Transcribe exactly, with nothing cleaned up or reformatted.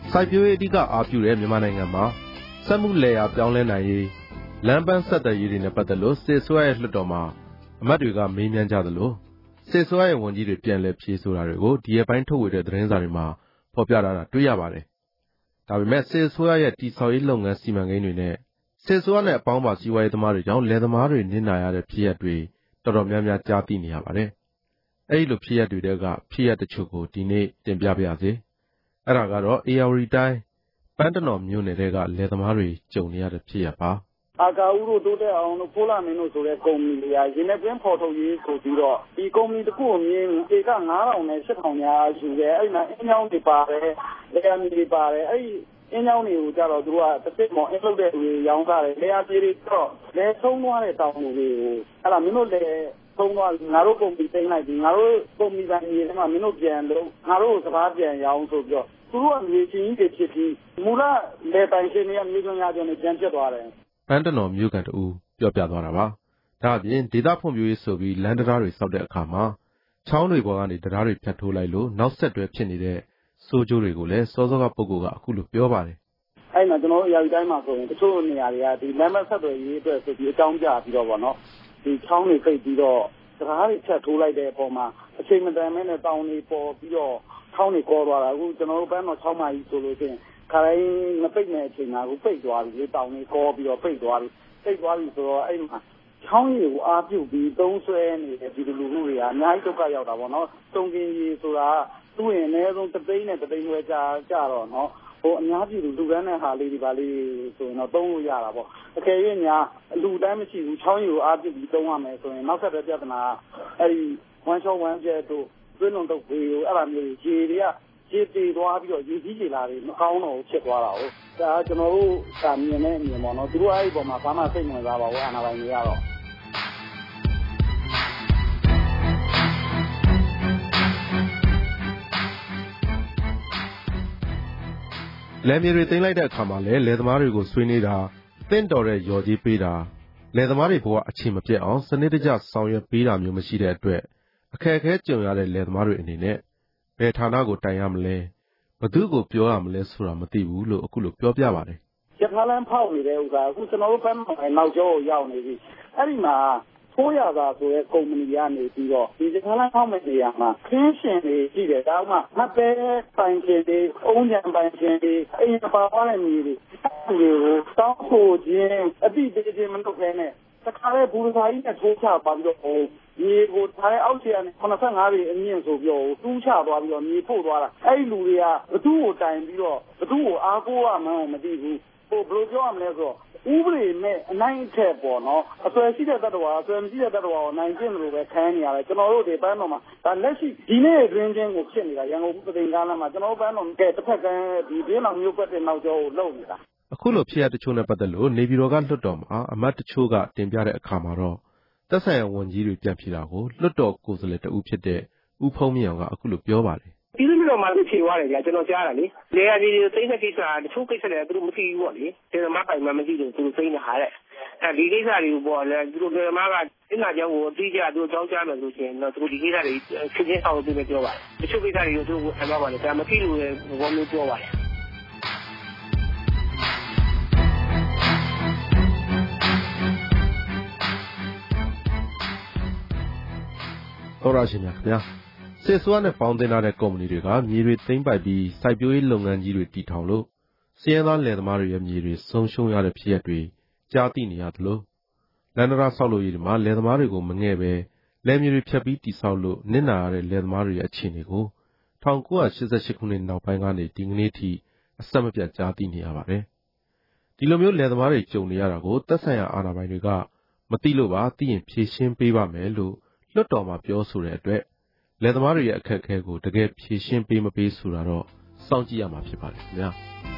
စိုက်ပျိုးရေးအဓိကအားပြုတဲ့မြန်မာနိုင်ငံမှာစက်မှုလယ်ယာပြောင်းလဲနိုင်ရေးလမ်းပန်းဆက်သွယ်ရေးတွေနဲ့ပတ်သက်လို့စစ်အစိုးရရဲ့လွှတ်တော်မှာအမတ်တွေကမေးမြန်းကြသလိုစစ်အစိုးရရဲ့ဝန်ကြီးတွေပြန်လည်ဖြေဆိုတာတွေကိုဒီရက်ပိုင်းထုတ်ဝေတဲ့သတင်းစာတွေမှာဖော်ပြထားတာတွေ့ရပါတယ်။ဒါပေမဲ့စစ်အစိုးရရဲ့တည်ဆောက်ရေးလုပ်ငန်းစီမံကိန်းတွေနဲ့စစ်အစိုးရနဲ့အပေါင်းပါစီးပွားရေးသမားတွေကြောင့်လယ်သမားတွေနစ်နာရတဲ့ဖြစ်ရပ်တွေတော်တော်များများကြားသိနေရပါတယ်။အဲဒီလိုဖြစ်ရပ်တွေကဖြစ်ရပ်တချို့ကိုဒီနေ့တင်ပြပါရစေ။အဲဒါကတော့အေရဝတီတိုင်းပန်းတနော်မြို့နယ်ကလယ်သမားတွေကြုံနေရတဲ့ဖြစ်ရပ်ပါအာကာဦးတို့တိုးတက်အောင်လို့ဖိုးလာမင်းတို့ဆိုတဲ့ကုမ္ပဏီတွေကရင်းနှီးပွင့်ဖော်ထုတ်ရေးဆိုပြီးတော့ဒီကုမ္ပဏီတစ်ခုကိုမြင်ဧကငါးထောင်နဲ့ရှစ်ထောင်များယူတယ်အဲ့မှာအင်းချောင်းတွေပါတယ်လေယာဉ်တွေပါတယ်အဲ့ဒီအင်းချောင်းတွေကိုကြတော့သူကတစ်စိတ်မော်အင်းလုတ်တဲ့တွေရောင်းစားတယ်လေယာဉ်ပြေးတွေတော့လဲဆုံးသွားတဲ့တောင်တွေကိုအဲ့ဒါမင်းတို့လေဆုံးသွားငါတို့ကုမ္ပဏီတင်လိုက်ပြီးငါတို့ကုမ္ပဏီကညီတွေမှာမင်းတို့ပြန်လို့ငါတို့စကားပြန်ရောင်းဆိုပြီးတော့သူတို့အမြင်ချင်းကြီးဖြစ်ပြီးမူလလေပိုင်ရှင်တွေကမြေကျွန်းရကျွန်းနဲ့ပြန်ဖြစ်သွားတယ်ပန်းတနော်မြို့ကန်တူပြောပြသွားတာပါ။ဒါအပြင်ဒေသဖွံ့ဖြိုးရေးဆိုပြီးလမ်းတရားတွေစောက်တဲ့အခါမှာချောင်းတွေပေါ်ကနေတရားတွေဖြတ်ထိုးလိုက်လို့နောက်ဆက်တွဲဖြစ်နေတဲ့စိုးကျိုးတွေကိုလည်းစောစောကပုဂ္ဂိုလ်ကအခုလိုပြောပါတယ်။အဲ့မှာကျွန်တော်တို့အရာဒီတိုင်းမှာဆိုရင်တချို့နေရာတွေကဒီလမ်းမဆက်သွယ်ရေးအတွက်ဆိုပြီးအကြောင်းပြပြီးတော့ဗောနော်ဒီချောင်းတွေဖိတ်ပြီးတော့တရားတွေဖြတ်ထိုးလိုက်တဲ့အပေါ်မှာအချိန်မတန်မဲနဲ့တောင်တွေပေါ်ပြီးတော့ချောင်းတွေကောသွားတာအခုကျွန်တော်တို့ဘန်းတော်ချောင်းမကြီးဆိုလို့ရှိရင်ခရိုင်မပိတ်နေအချိန်မှာကိုပိတ်သွားပြီလေတောင်လေးကောပြီးတော့ပိတ်သွားပြီပိတ်သွားပြီဆိုတော့အဲ့ဒီမှာချောင်းရည်ကိုအားပြုတ်ပြီးသုံးဆွဲနေတဲ့ဒီလူလူတွေကအများကြီးဒုက္ခရောက်တာပေါ့နော်တုံကင်းကြီးဆိုတာသူ့ရင်အနည်းဆုံးတစ်သိန်းနဲ့တစ်သိန်းဝဲကြာကြတော့နော်ဟိုအများပြည်သူလူကန်းတဲ့ဟာလေးဒီပါလေးဆိုရင်တော့သုံးလို့ရတာပေါ့အကယ်၍ညာလူတန်းမရှိဘူးချောင်းရည်ကိုအားပြုတ်ပြီးသုံးရမယ်ဆိုရင်နောက်ဆက်တဲ့ပြဿနာအဲ့ဒီဝမ်းချောဝမ်းကျက်တို့သွေးလုံးတုပ်ဖေးကိုအဲ့လိုမျိုးရေတွေကရေတည်သွားပြီးတော့ရေကြီးရေလာတွေမကောင်းတော့ဖြစ်သွားတာဟုတ်ဒါကျွန်တော်တို့ကမြင်နေမြင်ပေါ့နော်သူတို့အဲ့ဒီပုံမှာဘာမှစိတ်ဝင်စားပါဘူးအာဏာပိုင်တွေကတော့လယ်မြေတွေသိမ်းလိုက်တဲ့အခါမှာလည်းလယ်သမားတွေကိုဆွေးနွေးတာတင့်တော်တဲ့ရော်ကြီးပေးတာလယ်သမားတွေဘဝအခြေမပြတ်အောင်စနစ်တကျဆောင်ရွက်ပေးတာမျိုးမရှိတဲ့အတွက်အခက်အခဲကြုံရတဲ့လယ်သမားတွေအနေနဲ့ဘယ်ဌာနကိုတိုင်ရမလဲဘသူကိုပြောရမလဲဆိုတာမသိဘူးလို့အခုလိုပြောပြပါတယ်ရထားလမ်းဖောက်နေတဲ့ဥစ္စာအခုကျွန်တော်တို့ဘက်မှာနောက်ကျောကိုရောက်နေပြီအဲ့ဒီမှာဖိုးရသာဆိုတဲ့ကုမ္ပဏီကနေပြီးတော့ဒီရထားလမ်းဖောက်မဲ့နေရာမှာခင်းရှင်တွေရှိတယ်ဒါမှမပဲပိုင်ရှင်တွေအုံးကြံပိုင်ရှင်တွေအိမ်ပါသွားတဲ့မြေတွေတွေကိုတောင်းဖို့ခြင်းအတိအကျခြင်းမလုပ်ခဲနဲ့တခါလေဘူရစာကြီးနဲ့ထိုးချပါပြီးတော့မြေကိုထားတဲ့အောက်ခြေကနေခုနှစ်ဆယ့်ငါးပေအမြင့်ဆိုပြီးတော့တူးချသွားပြီးတော့မြေဖို့သွားတာအဲ့ဒီလူတွေကဘသူ့ကိုတိုင်ပြီးတော့ဘသူ့ကိုအားကိုးရမှန်းမသိဘူးဟိုဘယ်လိုပြောရမလဲဆိုတော့ဥပဒေနဲ့အနိုင်အထက်ပေါ့နော်အစွဲရှိတဲ့တတ္တဝါအစွဲမရှိတဲ့တတ္တဝါကိုနိုင်ကျင့်လို့ပဲခံနေရတယ်ကျွန်တော်တို့ဒီပန်းတော်မှာဒါလက်ရှိဒီနေ့တွင်ချင်းကိုဖြစ်နေတာရန်ကုန်ပြည်ပင်ကားလမ်းမှာကျွန်တော်တို့ပန်းတော်ကတစ်ဖက်ကဒီဒင်းတော်မျိုးကွက်တဲ့နောက်ကျောကိုလှုပ်နေတာအခုလိုဖြစ်ရတချို့နဲ့ပတ်သက်လို့နေပြည်တော်ကလွှတ်တော်မှာအမတ်တချို့ကတင်ပြတဲ့အခါမှာတော့သက်ဆိုင်ရာဝန်ကြီးတွေပြန်ဖြေတာကိုလွှတ်တော်ကိုယ်စားလှယ်တဦးဖြစ်တဲ့ဦးဖုံးမြင့်အောင်ကအခုလိုပြောပါတယ်ပြည်သူ့လွှတ်တော်မှာဖြေသွားတယ်ကြာကျွန်တော်ကြားတာလေလေယာဉ်ကြီးသိတဲ့ကိစ္စတချို့ကိစ္စတွေသူတို့မသိဘူးပေါ့လေဒေသမားပိုင်မှမသိလို့သူတို့သိနေတာတဲ့အဲဒီကိစ္စတွေကိုပေါ့လေသူတို့ဒေသမားကအင်္ဂါကြောင့်ကိုအတိအကျသူတို့ကြောင်းကြားမယ်လို့ရှိရင်တော့သူတို့ဒီကိစ္စတွေချင်းချင်းအောင်သူပဲပြောပါတယ်တချို့ကိစ္စတွေကိုသူတို့ခံပါပါလေဒါမသိလို့လည်းဘောမျိုးပြောပါတယ်တော်ရရှင်များခင်ဗျာစစ်စွမ်းနဲ့ပေါင်းတင်ထားတဲ့ကုမ္ပဏီတွေကမြေတွေသိမ်းပိုက်ပြီးစိုက်ပျိုးရေးလုပ်ငန်းကြီးတွေတည်ထောင်လို့စည်ရဲသားလယ်သမားတွေရဲ့မြေတွေဆုံးရှုံးရတဲ့ဖြစ်ရပ်တွေကြားသိနေရသလိုလန်ဒရာဆောက်လုပ်ရေးတွေမှာလယ်သမားတွေကိုမငဲ့ပဲလယ်မြေတွေဖြတ်ပြီးတည်ဆောက်လို့နစ်နာရတဲ့လယ်သမားတွေရဲ့အခြေအနေကို၁၉၈၈ခုနှစ်နောက်ပိုင်းကနေဒီကနေ့ထိအဆက်မပြတ်ကြားသိနေရပါတယ်ဒီလိုမျိုးလယ်သမားတွေကြုံနေရတာကိုသက်ဆိုင်ရာအာဏာပိုင်တွေကမသိလို့ပါသိရင်ဖြေရှင်းပေးပါမယ်လို့လွှတ်တော်မှာပြောဆိုတဲ့အတွက်လယ်သမားတွေရဲ့အခက်အခဲကိုတကယ်ဖြေရှင်းပေးမပေးဆိုတာတော့စောင့်ကြည့်ရမှာဖြစ်ပါတယ်ခင်ဗျာ